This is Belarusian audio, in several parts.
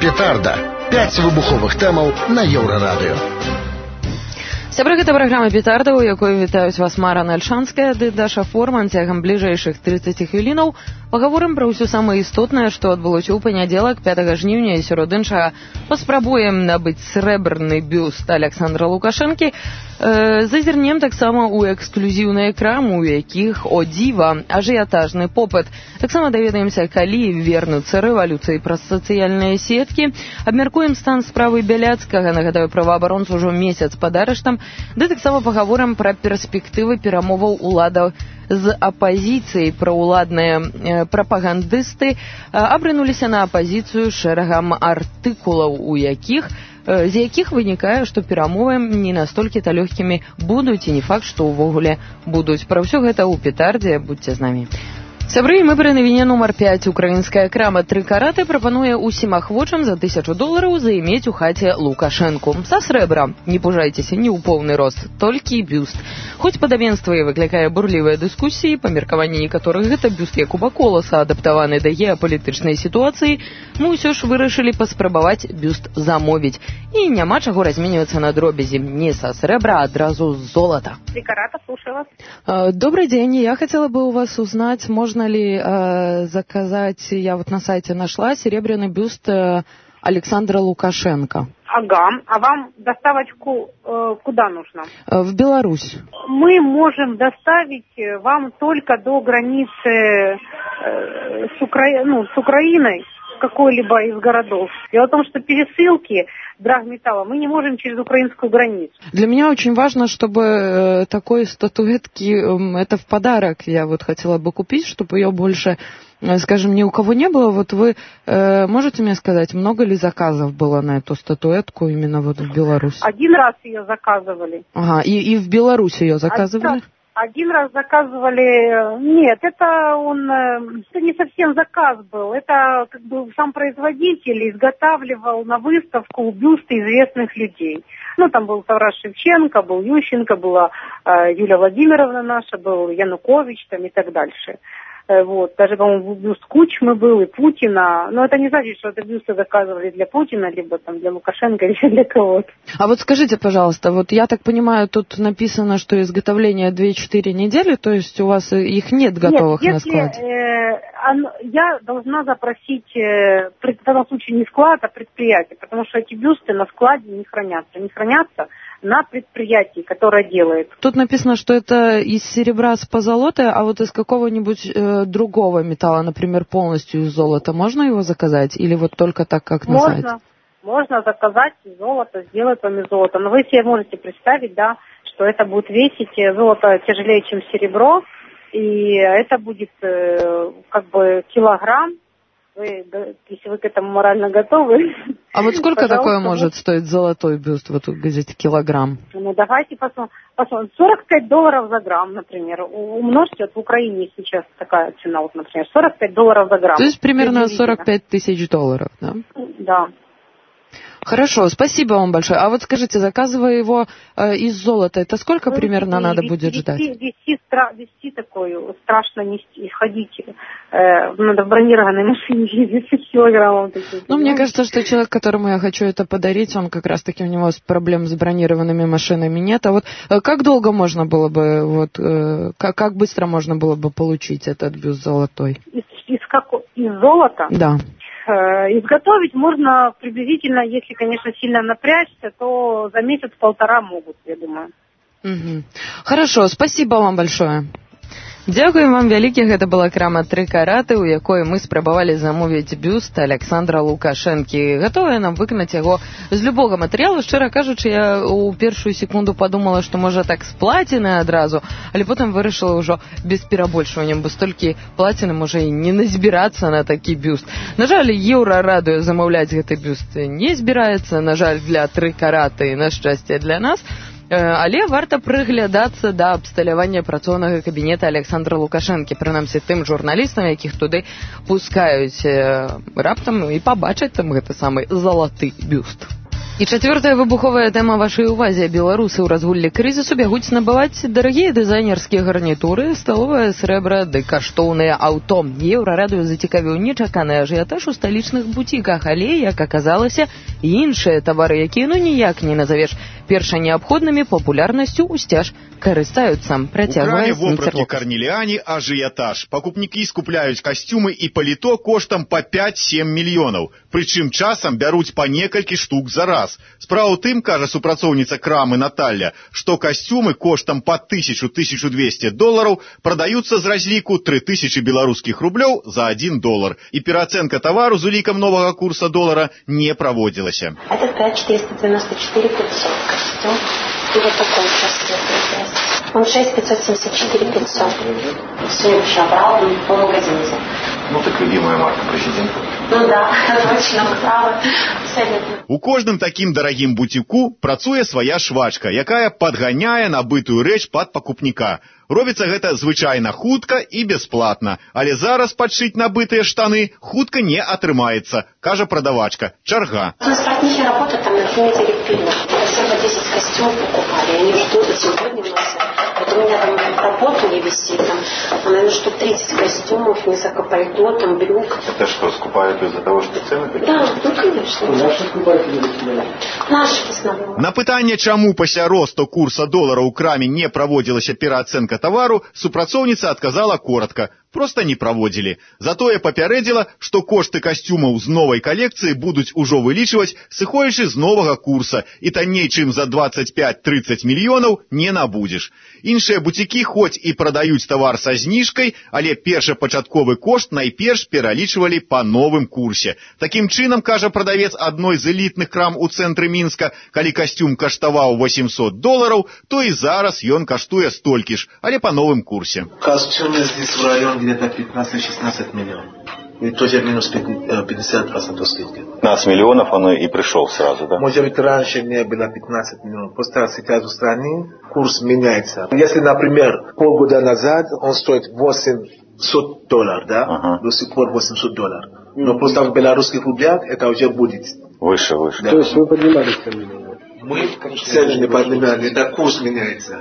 Петарда. 5 выбуховых тэмаў на Еўрарадыё. Сябры, гэта праграма «Петарда», у якой вітаюць вас Мара Нальшанская ды Даша Форман. Цягам бліжэйшых 30 хвілінаў пагаворым пра ўсё самае істотнае, што адбылося ў панядзелак 5 жніўня, і сярод іншага паспрабуем набыць срэбрны бюст Александра Лукашэнкі. Зазірнем таксама ў эксклюзіўныя крамы, у якіх, о дзіва, ажыятажны попыт. Таксама даведаемся, калі вернуцца рэвалюцыі праз сацыяльныя сеткі. Абмяркуем стан справы Бяляцкага, нагадаю, праваабаронцу ўжо месяц пад арыштам. Ды таксама пагаворым пра перспектывы перамоваў уладаў з апазіцыяй. Праўладныя прапагандысты абрынуліся на апазіцыю шэрагам артыкулаў, з якіх вынікае, што перамовы не настолькі-то лёгкімі будуць, і не факт, што ўвогуле будуць. Пра ўсё гэта ў Петардзе, будзьце з намі. Сябры, мы пры навіне нумар 5. Украінская крама «Тры караты» прапануе ўсім ахвочым за $1000 заімець у хаце Лукашэнку. Са срэбра, не пужайцеся, не ў поўны рост, толькі бюст. Хоць падабенства і выклікае бурлівыя дыскусіі, па меркаванні некаторых гэта бюст Якуба Коласа, адаптаваны да геапалітычнай сітуацыі, мы ўсё ж вырашылі паспрабаваць бюст замовіць. І няма чаго разменьвацца на дробязі. Не са срэбра, а адразу з золата. «Три карата», слушаю вас. Добрый день, я хотела бы у вас узнать, можно ли заказать, я вот на сайте нашла, серебряный бюст Александра Лукашенко. Ага, а вам доставочку куда нужно? В Беларусь. Мы можем доставить вам только до границы с Украиной, какой-либо из городов. Дело в том, что пересылки драгметалла мы не можем через украинскую границу. Для меня очень важно, чтобы такой статуэтки, это в подарок я вот хотела бы купить, чтобы ее больше, скажем, ни у кого не было. Вот вы можете мне сказать, много ли заказов было на эту статуэтку именно вот в Беларуси? Один раз ее заказывали. Ага, и в Беларуси ее заказывали? Один раз заказывали... Нет, это не совсем заказ был. Это как бы сам производитель изготавливал на выставку бюсты известных людей. Ну, там был Тарас Шевченко, был Ющенко, была Юлия Владимировна наша, был Янукович там и так дальше. Вот. Даже, по-моему, бюст Кучмы был и Путина. Но это не значит, что это бюсты заказывали для Путина, либо там для Лукашенко, или для кого-то. А вот скажите, пожалуйста, вот я так понимаю, тут написано, что изготовление 2-4 недели, то есть у вас их нет готовых на складе? Я должна запросить, в данном случае не склад, а предприятие, потому что эти бюсты на складе не хранятся. Они хранятся на предприятии, которое делает. Тут написано, что это из серебра с позолотой, а вот из какого-нибудь другого металла, например, полностью из золота, можно его заказать? Или вот только так, как на сайте? Можно заказать из золота, сделать вам из золота. Но вы себе можете представить, да, что это будет весить, золото тяжелее, чем серебро, и это будет как бы килограмм. Если вы к этому морально готовы. А вот сколько такое может стоить золотой бюст, вот где-то килограмм? Ну, давайте посмотрим. $45 за грамм, например. Умножьте, вот в Украине сейчас такая цена, вот, например, $45 за грамм. То есть примерно 45 тысяч $, да? Да. Хорошо, спасибо вам большое. А вот скажите, заказывая его из золота, это сколько примерно надо будет ждать? Вести такую, страшно нести, ходить. Надо в бронированной машине ездить килограммов. Ну, мне кажется, что человек, которому я хочу это подарить, он как раз-таки, у него проблем с бронированными машинами нет. А вот как долго можно было бы, как быстро можно было бы получить этот бюст золотой? Из золота? Да. Изготовить можно приблизительно, если, конечно, сильно напрячься, то за месяц-полтора могут, я думаю. Угу. Хорошо, спасибо вам большое. Дзякуем вам вялікі, гэта была крама «Тры караты», у якой мы спрабавалі замовіць бюст Александра Лукашэнкі. Гатовыя нам выканаць яго з любога матэрыялу. Шчыра кажучы, я ў першую секунду падумала, што можа так з плаціны адразу, але потым вырашыла ўжо без перабольшвання, бо столькі плаціны можа і не назбірацца на такі бюст. На жаль, Еўрарадыё замаўляць гэты бюст не збіраецца, на жаль, для «Тры караты» і на шчасце для нас. Але варта прыглядацца да абсталявання працоўнага кабінета Александра Лукашэнкі, прынамсі тым журналістам, якіх туды пускаюць раптам і пабачаць там гэты самы залаты бюст. І чацвёртая выбуховая тэма вашай увазе. Беларусы ў разгуллі крызісу бягуць набываць дарагія дызайнерскія гарнітуры, сталовае срэбра ды каштоўныя аўто. Еўрарадыё зацікавіў нечаканы ажыятаж у сталічных бутіках, але, як аказалася, іншыя тавары, якія ніяк не назавеш першанеабходнымі, папулярнасцю ўсцяж карыстаюцца. У Працягвае краме вопраткі Карнеліані ажыятаж. Пакупнікі скупляюць касцюмы і паліто коштам па 5-7 мільёнаў. Прычым часам бяруць па некалькі штук за раз. Справа ў тым, кажа супрацоўніца крамы Наталья, што касцюмы коштам па 1000-1200 долараў прадаюцца з разліку 3000 беларускіх рублёў за $1. І пераацэнка тавару з улікам новага курса долара не праводзілася. Это 5494 500 костюм. И вот такой сейчас он 6574 500. Сегодня еще брал по магазину. Ну, так любимая марка президента. Ну да, точно, правда. У кожным такім дарагім бутіку працуе свая швачка, якая падганяе набытую рэч пад пакупніка. Робіцца гэта звычайна хутка і бясплатна, але зараз падшыць набытыя штаны хутка не атрымаецца, кажа прадавачка. Чарга. У нас портнихи работают там на неделе вперед. Все по 10 костюмов покупали, они ждут, и сегодня носят. Вот у меня там работа не висит, там, наверное, штук 30 костюмов, несколько пальто, там, брюк. Это что, скупают из-за того, что цены были? Да, ну конечно. Наши в основном. На пытанне, чаму пасля росту курса долара ў краме не праводзілася пераацэнка тавару, супрацоўніца адказала коротка. Просто не праводзілі. Затое папярэдзіла, што кошты касцюмаў з новай калекцыі будуць ужо вылічваць, сыходзячы з новага курса, і танней, чым за 25-30 мільёнаў, не набудзеш. Іншыя буцікі хоць і прадаюць тавар са зніжкай, але першапачатковы кошт найперш пералічвалі па новым курсе. Такім чынам, кажа прадавец адной з элітных крам у цэнтры Мінска, калі касцюм каштаваў $800, то і зараз ён каштуе столькі ж, але па новым курсе. Костюмы здесь в районе где-то 15-16 миллионов. И тоже минус 50% скидки. 15 миллионов он и пришел сразу, да? Может быть, раньше не было 15 миллионов. Просто сейчас в стране курс меняется. Если, например, полгода назад он стоит $800, да? Ага. До сих пор $800. Но просто в белорусских рублях это уже будет. Выше. Да. То есть вы поднимали цены? Мы цены не поднимали, это курс меняется.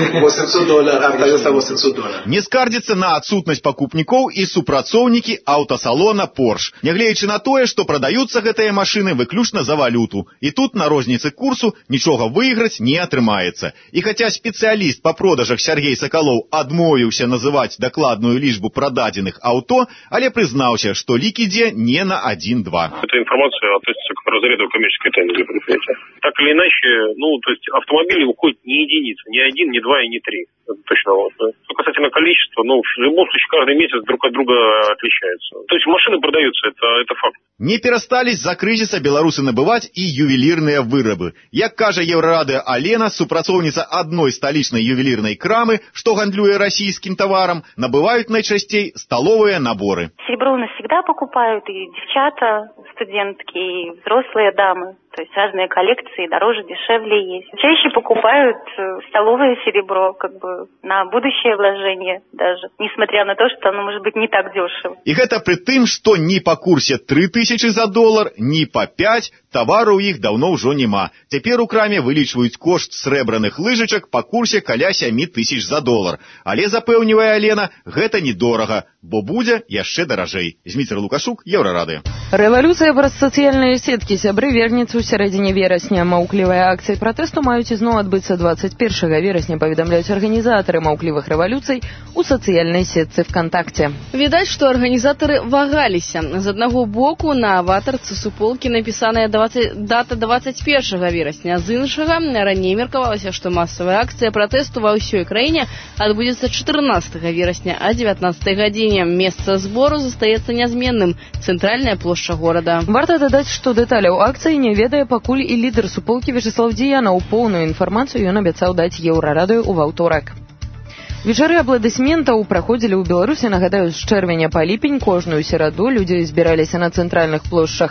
$800 остается $800. Не скардзіцца на адсутнасць пакупнікоў і супрацоўнікі аўтасалона Porsche, нягледзячы на тое, што прадаюцца гэтыя машыны выключна за валюту. І тут на розніцы курсу нічога выйграць не атрымаецца. І хаця спецыяліст па продажах Сергей Сакалоў адмовіўся называць дакладную лічбу прададзеных аўто, але прызнаўся, што лік ідзе не на 1-2. Эта информация относится к разряду коммерческой тайны для предприятия. Так или иначе, то есть автомобили уходят не единицы, не 1, не 2 и не 3. Это точно вот. Что касательно количества, в любом случае каждый месяц друг от друга отличается. То есть машины продаются, это факт. Не перастались за крызіса беларусы набываць і ювелірныя вырабы. Як кажа Еўрарадыё Алена, супрацоўніца адной сталічнай ювелірнай крамы, што гандлюе расійскім таварам, набываюць найчасцей столовые наборы. Серебро у нас всегда покупают, и девчата, студентки, и взрослые дамы. То есть разные коллекции, дороже, дешевле есть. Чаще покупают столовое серебро, на будущее вложение даже. Несмотря на то, что оно может быть не так дешево. И это при тым, что ни по курсе 3000 за доллар, ни по 5 тавару іх даўно ўжо няма. Цяпер у краме вылічваюць кошт срэбраных лыжачак па курсе каля 7000 за долар. Але, запэўнівае Алена, гэта недорага, бо будзе яшчэ даражэй. Зміцер Лукашук, Еўрарадыё. Рэвалюцыя праз сацыяльныя сеткі. Сябры верніцы ў сярэдзіне верасня. Маўклівыя акцыі пратэсту маюць ізноў адбыцца 21 верасня, паведамляюць арганізатары маўклівых рэвалюцый у сацыяльнай сетцы ВКонтакте. Відаць, што арганізатары вагаліся. З аднаго боку на аватарцы суполкі напісаная дата 21 верасня, з іншага раней меркавалася, што масавая акцыя пратэсту ва ўсёй краіне адбудзецца 14 верасня а 19 гадзіне. Месца збору застаецца нязменным – цэнтральная плошча горада. Варта дадаць, што дэталяў акцыі не ведае пакуль і лідар суполкі Вячеслав Дзеянаў. Поўную інфармацыю ён абяцаў даць Еўрарадыё ў аўторак. Вечары апладысментаў праходзілі ў Беларусі, нагадаю, з чэрвеня па ліпень. Кожную сераду людзі збіраліся на цэнтральных плошчах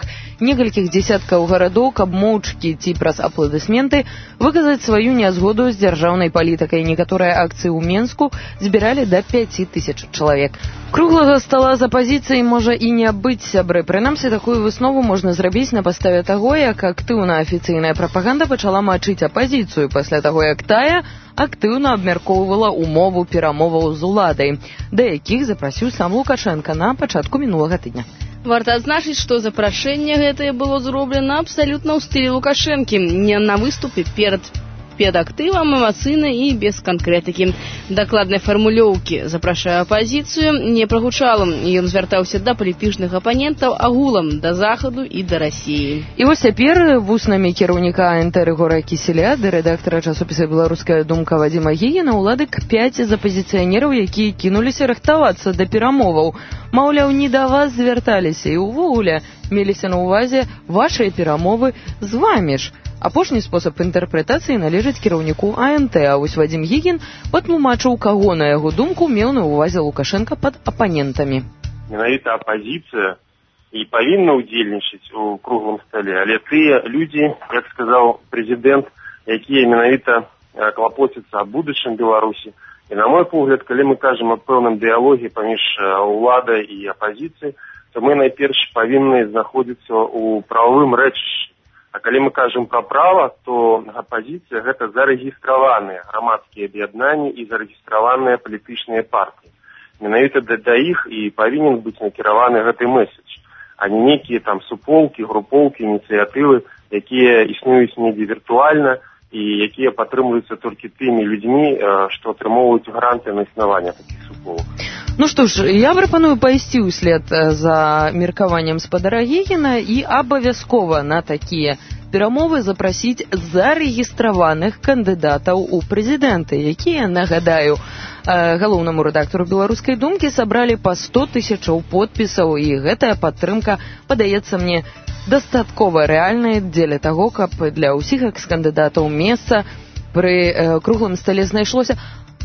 некалькіх дзесяткаў гарадоў, каб моўчкі ці праз апладысменты выказаць сваю нязгоду з дзяржаўнай палітыкай. Некаторыя акцыі ў Менску збіралі да 5000 чалавек. Круглага стала з апазіцыяй можа і не быць, сябры. Прынамсі, такую выснову можна зрабіць на падставе таго, як актыўна афіцыйная прапаганда пачала мачыць апазіцыю пасля таго, як тая актыўна абмяркоўвала умову перамоваў з уладай, да якіх запрасіў сам Лукашенко на пачатку мінулага тыдня. Варта адзначыць, што запрашэнне гэтае было зроблена абсалютна ў стылі Лукашэнкі, не на выступе перад актывам, эмацыйна і без канкрэтыкі. Дакладнай фармулёўкі запрашае апазіцыю не прагучала. Ён звяртаўся да палітычных апанентаў агулам, да Захаду і да Расіі. І вось цяпер вуснамі кіраўніка АНТ Рыгора Кіселя ды рэдактара часопіса «Беларуская думка» Вадзіма Гігіна ўлады кпяць з апазіцыянераў, якія кінуліся рыхтавацца да перамоваў. Маўляў, не да вас звярталіся і ўвогуле меліся на ўвазе вашыя перамовы з вамі ж. Апошні спосаб інтэрпрэтацыі належыць кіраўніку АНТ, а вось Вадзім Гігін патлумачыў, каго, на яго думку, меў на ўвазе Лукашенко пад апанентамі. Менавіта апазіцыя і павінна ўдзельнічаць у круглым стале, але тыя людзі, як сказаў прэзідэнт, якія менавіта клапоцяцца аб будучым Беларусі. І, на мой погляд, калі мы кажам аб пэўным дыялогі паміж уладай і апазіцыяй, то мы найперш павінны знаходзіцца ў прававым рэчышчы. А калі мы кажам пра права, то апазіцыя гэта зарэгістраваныя грамадскія аб'яднанні і зарэгістраваныя палітычныя партыі. Менавіта да іх і павінен быць накіраваны гэты месседж, а не нейкія там суполкі, групоўкі, ініцыятывы, якія існуюць недзе віртуальна і якія падтрымліваюцца толькі тымі людзьмі, што атрымоўваюць гранты на існаванне такіх суполак. Ну што ж, я прапаную пайсці ўслед за меркаваннем спадара Гігіна і абавязкова на такія перамовы запрасіць зарэгістраваных кандыдатаў у прэзідэнты, якія, нагадаю, галоўнаму рэдактару «Беларускай думкі» сабралі па 100 000 подпісаў, і гэтая падтрымка, падаецца мне, дастаткова рэальная дзеля таго, каб для ўсіх экс-кандыдатаў месца пры круглым стале знайшлося.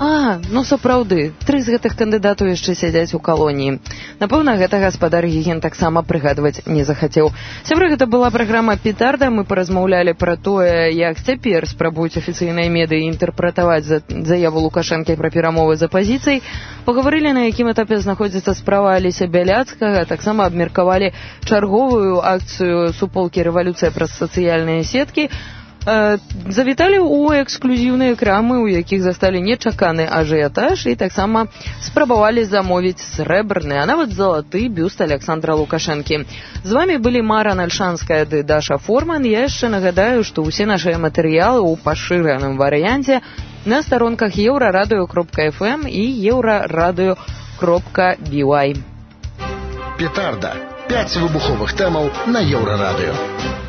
Ну сапраўды, 3 з гэтых кандыдатаў яшчэ сядзяць у калоніі. Напэўна, гэта гаспадар Гігін таксама прыгадваць не захацеў. Сябры, гэта была праграма «Петарда». Мы паразмаўлялі пра тое, як цяпер спрабуюць афіцыйныя медыі інтэрпрэтаваць заяву Лукашэнкі пра перамовы з апазіцыяй. Пагаварылі, на якім этапе знаходзіцца справа Алеся Бяляцкага, таксама абмеркавалі чарговую акцыю суполкі «Рэвалюцыя» праз сацыяльныя сеткі. Завіталі ў эксклюзіўныя крамы, у якіх засталі нечаканы ажыятаж, і таксама спрабавалі замовіць срэбрны, а нават залаты бюст Александра Лукашэнкі. З вамі былі Мара Нальшанская ды Даша Форман. Я яшчэ нагадаю, што ўсе нашыя матэрыялы ў пашыраным варыянце на старонках euraradio.fm і euraradio.by. Петарда. 5 выбуховых тэмаў на Еўрарадыё.